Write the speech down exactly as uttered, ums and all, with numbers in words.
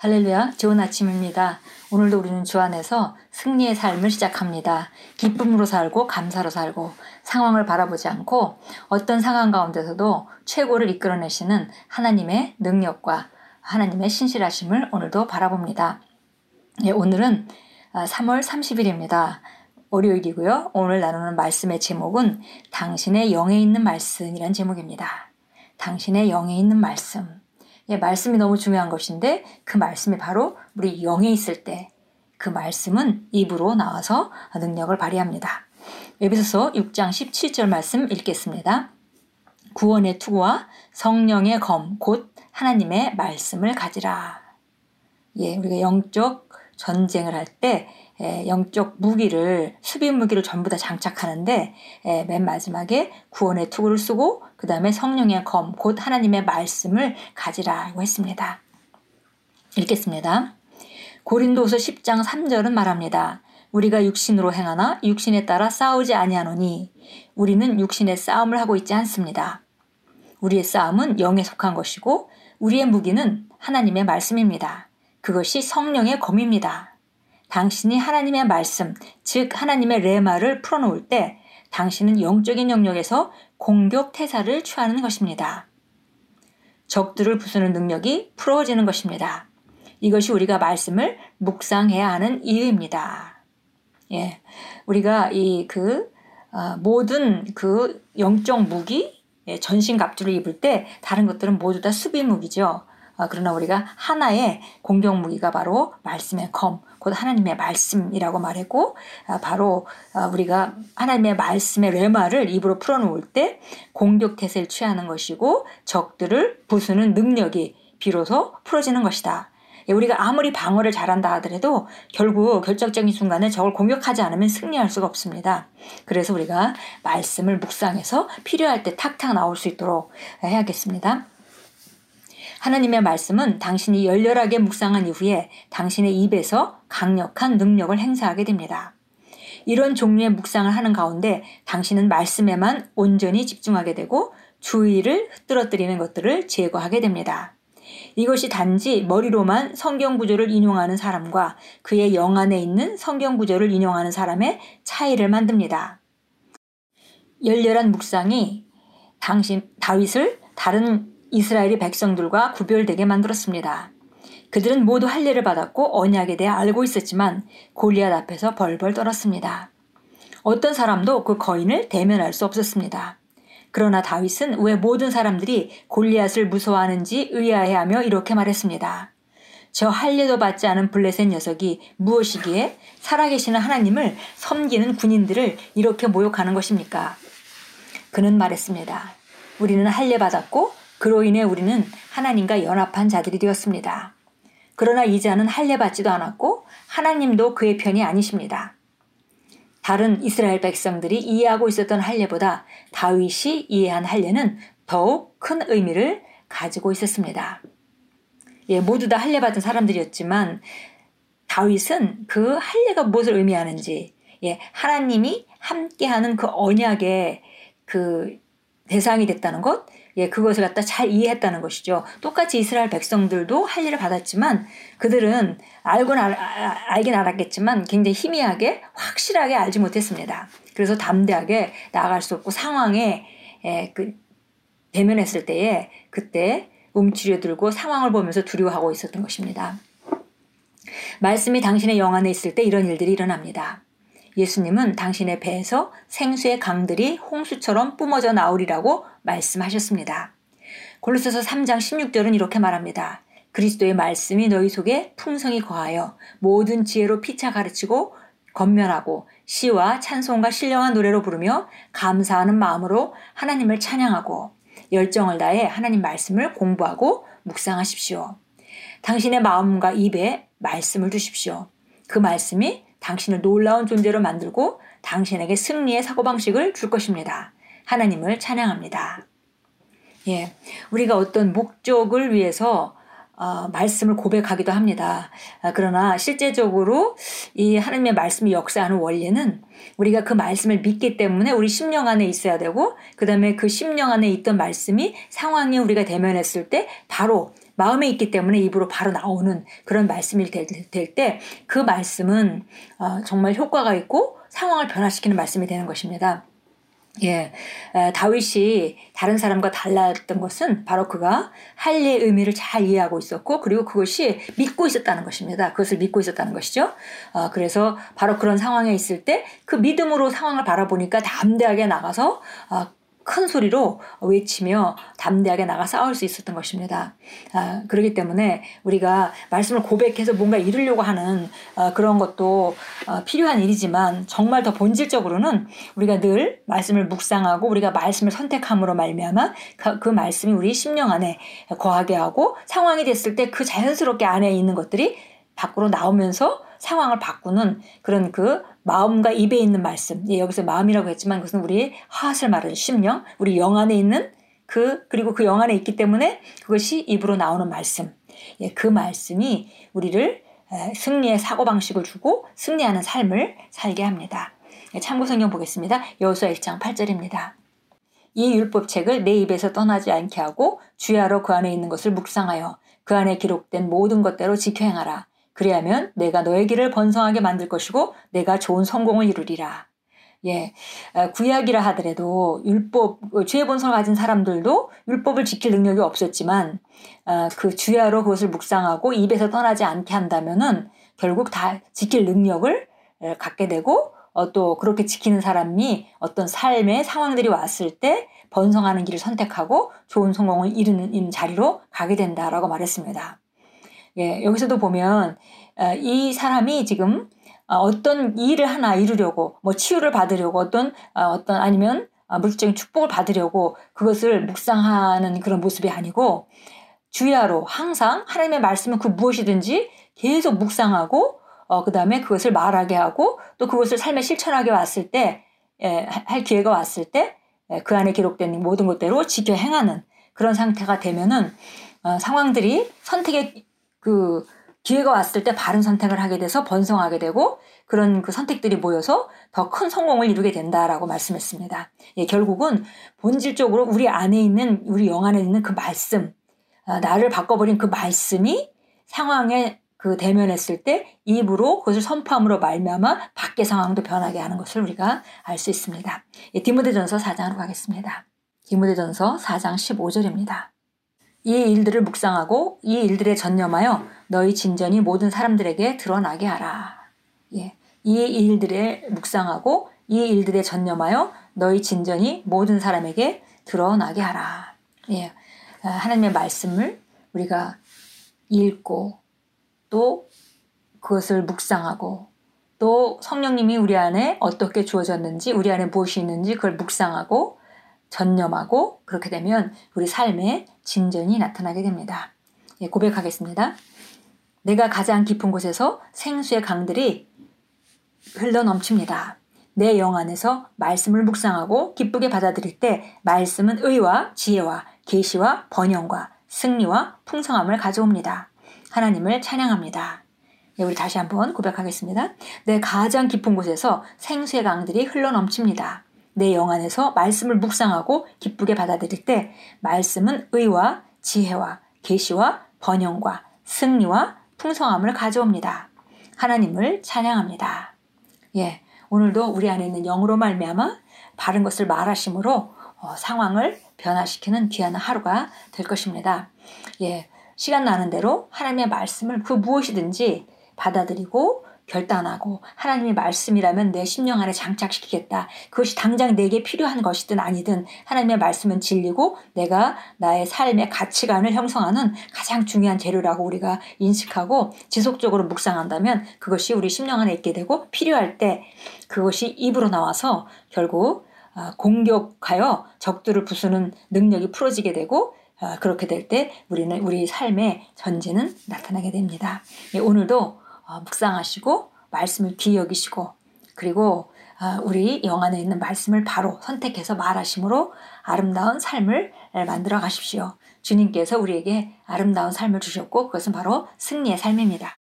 할렐루야, 좋은 아침입니다. 오늘도 우리는 주 안에서 승리의 삶을 시작합니다. 기쁨으로 살고 감사로 살고 상황을 바라보지 않고 어떤 상황 가운데서도 최고를 이끌어내시는 하나님의 능력과 하나님의 신실하심을 오늘도 바라봅니다. 예, 오늘은 삼월 삼십일입니다. 월요일이고요. 오늘 나누는 말씀의 제목은 당신의 영에 있는 말씀이란 제목입니다. 당신의 영에 있는 말씀. 예, 말씀이 너무 중요한 것인데 그 말씀이 바로 우리 영에 있을 때 그 말씀은 입으로 나와서 능력을 발휘합니다. 에베소서 육 장 십칠 절 말씀 읽겠습니다. 구원의 투구와 성령의 검, 곧 하나님의 말씀을 가지라. 예, 우리가 영적 전쟁을 할 때 영적 무기를, 수비 무기를 전부 다 장착하는데 맨 마지막에 구원의 투구를 쓰고 그 다음에 성령의 검, 곧 하나님의 말씀을 가지라고 했습니다. 읽겠습니다. 고린도후서 십 장 삼 절은 말합니다. 우리가 육신으로 행하나 육신에 따라 싸우지 아니하노니 우리는 육신의 싸움을 하고 있지 않습니다. 우리의 싸움은 영에 속한 것이고 우리의 무기는 하나님의 말씀입니다. 그것이 성령의 검입니다. 당신이 하나님의 말씀, 즉 하나님의 레마를 풀어놓을 때 당신은 영적인 영역에서 공격 태세를 취하는 것입니다. 적들을 부수는 능력이 풀어지는 것입니다. 이것이 우리가 말씀을 묵상해야 하는 이유입니다. 예, 우리가 이 그 어, 모든 그 영적 무기, 예, 전신 갑주를 입을 때 다른 것들은 모두 다 수비 무기죠. 어, 그러나 우리가 하나의 공격 무기가 바로 말씀의 검, 곧 하나님의 말씀이라고 말했고, 어, 바로 어, 우리가 하나님의 말씀의 레마를 입으로 풀어놓을 때 공격 태세를 취하는 것이고 적들을 부수는 능력이 비로소 풀어지는 것이다. 예, 우리가 아무리 방어를 잘한다 하더라도 결국 결정적인 순간에 적을 공격하지 않으면 승리할 수가 없습니다. 그래서 우리가 말씀을 묵상해서 필요할 때 탁탁 나올 수 있도록 해야겠습니다. 하나님의 말씀은 당신이 열렬하게 묵상한 이후에 당신의 입에서 강력한 능력을 행사하게 됩니다. 이런 종류의 묵상을 하는 가운데 당신은 말씀에만 온전히 집중하게 되고 주의를 흐트러뜨리는 것들을 제거하게 됩니다. 이것이 단지 머리로만 성경 구절을 인용하는 사람과 그의 영 안에 있는 성경 구절을 인용하는 사람의 차이를 만듭니다. 열렬한 묵상이 당신 다윗을 다른 이스라엘의 백성들과 구별되게 만들었습니다. 그들은 모두 할례를 받았고 언약에 대해 알고 있었지만 골리앗 앞에서 벌벌 떨었습니다. 어떤 사람도 그 거인을 대면할 수 없었습니다. 그러나 다윗은 왜 모든 사람들이 골리앗을 무서워하는지 의아해하며 이렇게 말했습니다. 저 할례도 받지 않은 블레셋 녀석이 무엇이기에 살아계시는 하나님을 섬기는 군인들을 이렇게 모욕하는 것입니까? 그는 말했습니다. 우리는 할례 받았고 그로 인해 우리는 하나님과 연합한 자들이 되었습니다. 그러나 이제는 할례 받지도 않았고 하나님도 그의 편이 아니십니다. 다른 이스라엘 백성들이 이해하고 있었던 할례보다 다윗이 이해한 할례는 더욱 큰 의미를 가지고 있었습니다. 예, 모두 다 할례 받은 사람들이었지만 다윗은 그 할례가 무엇을 의미하는지, 예, 하나님이 함께하는 그 언약의 그 대상이 됐다는 것, 예, 그것을 갖다 잘 이해했다는 것이죠. 똑같이 이스라엘 백성들도 할례를 받았지만 그들은 알곤 알, 알긴 알았겠지만 굉장히 희미하게 확실하게 알지 못했습니다. 그래서 담대하게 나아갈 수 없고 상황에 예, 그 대면했을 때에 그때 움츠려들고 상황을 보면서 두려워하고 있었던 것입니다. 말씀이 당신의 영 안에 있을 때 이런 일들이 일어납니다. 예수님은 당신의 배에서 생수의 강들이 홍수처럼 뿜어져 나오리라고 말씀하셨습니다. 골로새서 삼 장 십육 절은 이렇게 말합니다. 그리스도의 말씀이 너희 속에 풍성히 거하여 모든 지혜로 피차 가르치고 권면하고 시와 찬송과 신령한 노래로 부르며 감사하는 마음으로 하나님을 찬양하고 열정을 다해 하나님 말씀을 공부하고 묵상하십시오. 당신의 마음과 입에 말씀을 두십시오. 그 말씀이 당신을 놀라운 존재로 만들고 당신에게 승리의 사고방식을 줄 것입니다. 하나님을 찬양합니다. 예, 우리가 어떤 목적을 위해서 어, 말씀을 고백하기도 합니다. 아, 그러나 실제적으로 이 하나님의 말씀이 역사하는 원리는 우리가 그 말씀을 믿기 때문에 우리 심령 안에 있어야 되고 그 다음에 그 심령 안에 있던 말씀이 상황에 우리가 대면했을 때 바로 마음에 있기 때문에 입으로 바로 나오는 그런 말씀이 될 때 그 말씀은 어, 정말 효과가 있고 상황을 변화시키는 말씀이 되는 것입니다. 예, 에, 다윗이 다른 사람과 달랐던 것은 바로 그가 할례의 의미를 잘 이해하고 있었고, 그리고 그것이 믿고 있었다는 것입니다. 그것을 믿고 있었다는 것이죠. 어, 그래서 바로 그런 상황에 있을 때 그 믿음으로 상황을 바라보니까 담대하게 나가서 어, 큰 소리로 외치며 담대하게 나가 싸울 수 있었던 것입니다. 아, 그렇기 때문에 우리가 말씀을 고백해서 뭔가 이루려고 하는 아, 그런 것도 아, 필요한 일이지만 정말 더 본질적으로는 우리가 늘 말씀을 묵상하고 우리가 말씀을 선택함으로 말미암아 그, 그 말씀이 우리 심령 안에 거하게 하고 상황이 됐을 때 그 자연스럽게 안에 있는 것들이 밖으로 나오면서 상황을 바꾸는 그런 그 마음과 입에 있는 말씀. 예, 여기서 마음이라고 했지만 그것은 우리 하앗을 말하는 심령, 우리 영 안에 있는 그, 그리고 그 영 안에 있기 때문에 그것이 입으로 나오는 말씀. 예, 그 말씀이 우리를 승리의 사고방식을 주고 승리하는 삶을 살게 합니다. 예, 참고 성경 보겠습니다. 여호수아 일 장 팔 절입니다. 이 율법책을 내 입에서 떠나지 않게 하고 주야로 그 안에 있는 것을 묵상하여 그 안에 기록된 모든 것대로 지켜 행하라. 그리하면 내가 너의 길을 번성하게 만들 것이고 내가 좋은 성공을 이루리라. 예, 구약이라 하더라도 율법, 죄의 본성을 가진 사람들도 율법을 지킬 능력이 없었지만 그 주야로 그것을 묵상하고 입에서 떠나지 않게 한다면은 결국 다 지킬 능력을 갖게 되고 또 그렇게 지키는 사람이 어떤 삶의 상황들이 왔을 때 번성하는 길을 선택하고 좋은 성공을 이루는 자리로 가게 된다라고 말했습니다. 예, 여기서도 보면 어, 이 사람이 지금 어, 어떤 일을 하나 이루려고 뭐 치유를 받으려고 어떤 어, 어떤 아니면 어, 물질적인 축복을 받으려고 그것을 묵상하는 그런 모습이 아니고 주야로 항상 하나님의 말씀은 그 무엇이든지 계속 묵상하고 어, 그 다음에 그것을 말하게 하고 또 그것을 삶에 실천하게 왔을 때 예, 할 기회가 왔을 때 그 안에 기록된 모든 것대로 지켜 행하는 그런 상태가 되면은 어, 상황들이 선택의 그 기회가 왔을 때 바른 선택을 하게 돼서 번성하게 되고 그런 그 선택들이 모여서 더 큰 성공을 이루게 된다라고 말씀했습니다. 예, 결국은 본질적으로 우리 안에 있는 우리 영 안에 있는 그 말씀, 아, 나를 바꿔버린 그 말씀이 상황에 그 대면했을 때 입으로 그것을 선포함으로 말미암아 밖의 상황도 변하게 하는 것을 우리가 알 수 있습니다. 예, 디모데전서 사 장으로 가겠습니다. 디모데전서 사 장 십오 절입니다. 이 일들을 묵상하고 이 일들에 전념하여 너희 진전이 모든 사람들에게 드러나게 하라. 예, 이 일들에 묵상하고 이 일들에 전념하여 너희 진전이 모든 사람에게 드러나게 하라. 예, 하나님의 말씀을 우리가 읽고 또 그것을 묵상하고 또 성령님이 우리 안에 어떻게 주어졌는지 우리 안에 무엇이 있는지 그걸 묵상하고 전념하고 그렇게 되면 우리 삶에 진전이 나타나게 됩니다. 예, 고백하겠습니다. 내가 가장 깊은 곳에서 생수의 강들이 흘러넘칩니다. 내 영 안에서 말씀을 묵상하고 기쁘게 받아들일 때 말씀은 의와 지혜와 계시와 번영과 승리와 풍성함을 가져옵니다. 하나님을 찬양합니다. 예, 우리 다시 한번 고백하겠습니다. 내 가장 깊은 곳에서 생수의 강들이 흘러넘칩니다. 내 영 안에서 말씀을 묵상하고 기쁘게 받아들일 때 말씀은 의와 지혜와 계시와 번영과 승리와 풍성함을 가져옵니다. 하나님을 찬양합니다. 예, 오늘도 우리 안에 있는 영으로 말미암아 바른 것을 말하심으로 어, 상황을 변화시키는 귀한 하루가 될 것입니다. 예, 시간 나는 대로 하나님의 말씀을 그 무엇이든지 받아들이고 결단하고 하나님의 말씀이라면 내 심령 안에 장착시키겠다. 그것이 당장 내게 필요한 것이든 아니든 하나님의 말씀은 진리고 내가 나의 삶의 가치관을 형성하는 가장 중요한 재료라고 우리가 인식하고 지속적으로 묵상한다면 그것이 우리 심령 안에 있게 되고 필요할 때 그것이 입으로 나와서 결국 공격하여 적들을 부수는 능력이 풀어지게 되고 그렇게 될 때 우리는 우리 삶의 전진은 나타나게 됩니다. 오늘도 묵상하시고 말씀을 귀히 여기시고 그리고 우리 영 안에 있는 말씀을 바로 선택해서 말하심으로 아름다운 삶을 만들어 가십시오. 주님께서 우리에게 아름다운 삶을 주셨고 그것은 바로 승리의 삶입니다.